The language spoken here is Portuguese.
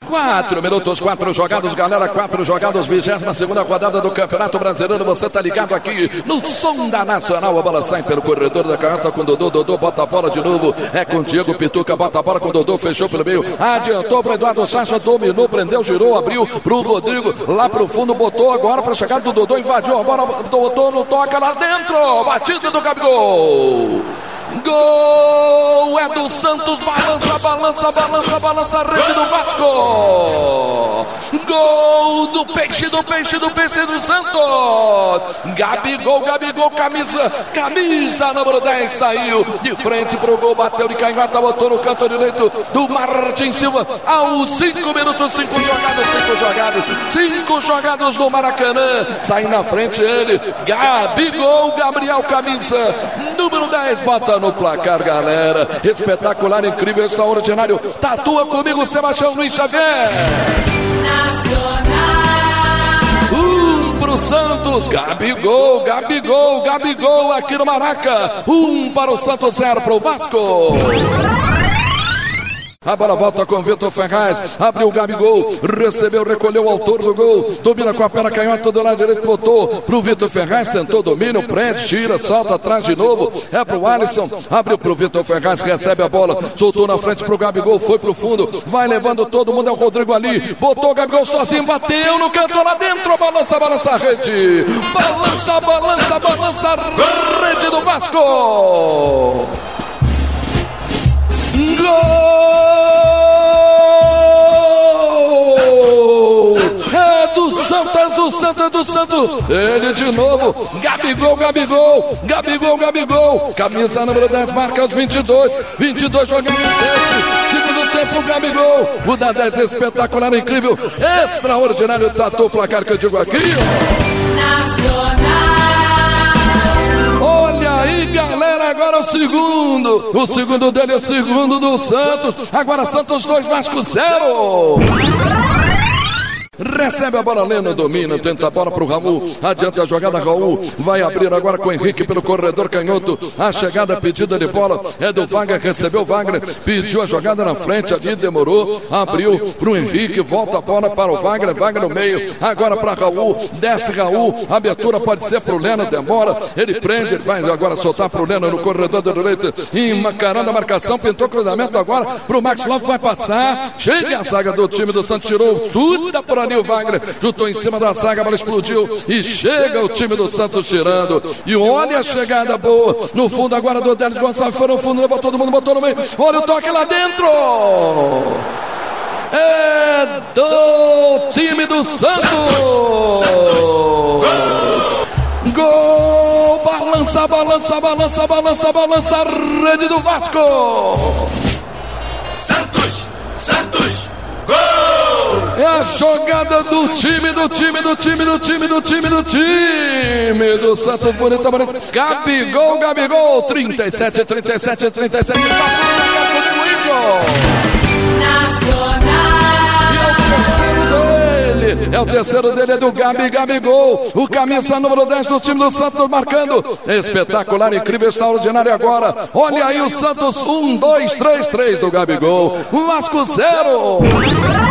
4 minutos, 4 jogados, galera, 4 jogados, 22ª rodada do Campeonato Brasileiro. Você tá ligado aqui no som da Nacional. A bola sai pelo corredor da canhota com Dodô. Dodô bota a bola de novo. É com Diego Pituca, bota a bola com Dodô, fechou pelo meio. Adiantou para Eduardo Sacha, dominou, prendeu, girou, abriu pro Rodrigo. Lá pro fundo, botou agora para chegar do Dodô, invadiu a bola, botou no toca lá dentro. Batida do Gabigol. Gol é do Santos, balança, balança, balança, balança a rede do Vasco. Gol do Peixe, do Peixe, do Peixe do Santos. Gabigol, Gabigol, camisa número 10, saiu de frente pro gol, bateu de canhota, botou no canto direito do Martin Silva. Aos 5 minutos, 5 jogados do Maracanã. Sai na frente ele, Gabigol, Gabriel, camisa número 10, bota no placar, galera. Espetacular, incrível, extraordinário. Tatua comigo, Sebastião Luiz Xavier. Nacional. Pro Santos, Gabigol, Gabigol, Gabigol aqui no Maraca. 1 para o Santos, 0 para o Vasco. A bola volta com Vitor Ferraz, abriu o Gabigol, recebeu, recolheu o autor do gol, domina com a perna canhota do lado direito, botou pro Vitor Ferraz, tentou domínio, prende, tira, solta atrás de novo, é pro Alisson, abriu pro Vitor Ferraz, recebe a bola, soltou na frente pro Gabigol, foi pro fundo, vai levando todo mundo, é o Rodrigo ali, botou o Gabigol sozinho, bateu no canto lá dentro, balança, balança a rede, balança, balança, balança a rede do Vasco. Gol! É do Santos, do Santos, do Santos. Ele de novo. Gabigol, Gabigol, Gabigol, Gabigol. Camisa número 10, marca os 22. 22 jogando esse. Segundo tempo, Gabigol. O da 10 espetacular, incrível, extraordinário. Tatou o placar que eu digo aqui. Nacional. Olha aí, galera, agora o segundo. O segundo dele é o segundo do Santos. Agora Santos 2, Vasco 0. Recebe a bola, Leno domina, tenta a bola pro Raul, adianta a jogada, Raul vai abrir agora com o Henrique pelo corredor canhoto, a chegada, pedida de bola é do Wagner, recebeu o Wagner, pediu a jogada na frente ali, demorou, abriu pro Henrique, volta a bola para o Wagner, Wagner no meio, agora para Raul, desce Raul, a abertura pode ser pro Leno, demora, ele prende, ele vai agora soltar pro Leno no corredor da direita, encarando a marcação, pintou cruzamento agora pro Max Lopes, vai passar, chega a zaga do time do Santos, tirou, chuta por ali o Wagner, juntou em cima da zaga, a bola explodiu e chega o time do Santos tirando. E olha a chegada boa no fundo agora do Délis Gonçalves, foi no fundo, levou todo mundo, botou no meio. Olha o toque lá dentro. É do time do Santos. Gol! Balança, balança, balança, balança, balança a rede do Vasco. Santos, Santos, gol! É a jogada do time do Santos, bonita, bonita. Gabigol, Gabigol, 37. É o terceiro dele, é do Gabigol, o camisa número 10 do time do Santos marcando. Espetacular, incrível, extraordinário agora. Olha aí o Santos, 1, 2, 3 do Gabigol. O Vasco 0.